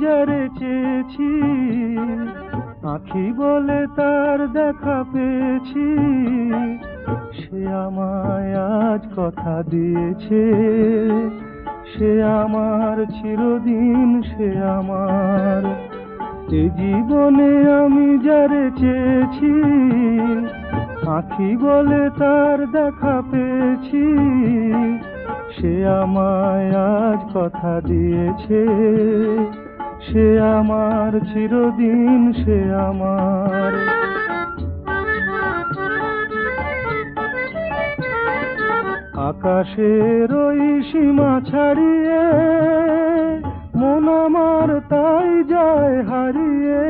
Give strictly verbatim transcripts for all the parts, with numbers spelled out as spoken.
যারে চেয়েছি, আঁখি বলে তার দেখা পেয়েছি, সে আমায় আজ কথা দিয়েছে, সে আমার চিরদিন, সে আমার। এ জীবনে আমি যারে চেয়েছি, আঁখি বলে তার দেখা পেয়েছি, সে আমায় আজ কথা দিয়েছে, সে আমার চিরদিন, সে আমার। আকাশের ওই সীমা ছাড়িয়ে মন আমার তাই যায় হারিয়ে,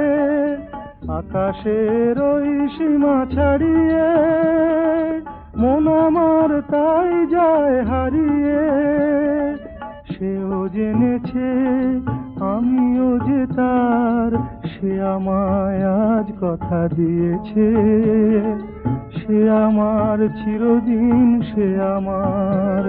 আকাশের ওই সীমা ছাড়িয়ে মন আমার তাই যায় হারিয়ে। সেও জেনেছে আমিও যে তার, সে আমায় আজ কথা দিয়েছে, সে আমার চিরদিন, সে আমার।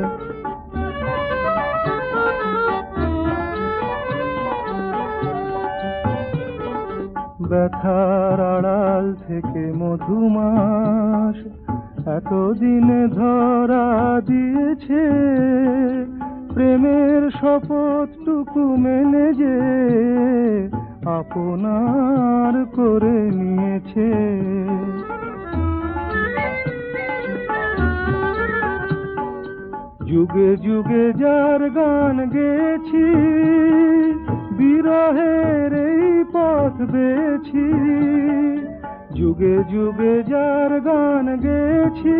ব্যথার আড়াল থেকে মধুমাস এতদিনে ধরা দিয়েছে, প্রেমের শপথটুকু মেনে যে আপনার করে নিয়েছে। যুগে যুগে যার গান গেয়েছি, বিরহের এই পথ বেয়েছি, যুগে যুগে যার গান গেয়েছি,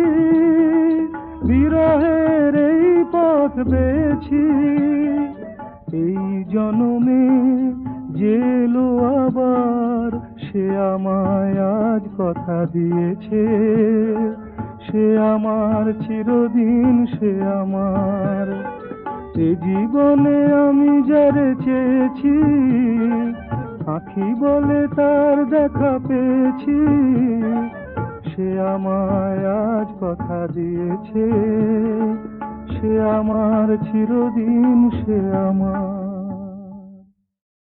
বিরহের এই পথ বেয়েছি। এই জনমে যে এলো আবার, সে আমায় আজ কথা দিয়েছে, সে আমার চিরদিন, সে আমার। এ জীবনে আমি যারে চেয়েছি, আঁখি বলে তার দেখা পেয়েছি, সে আমায় আজ কথা দিয়েছে, সে আমার চিরদিন, সে আমার।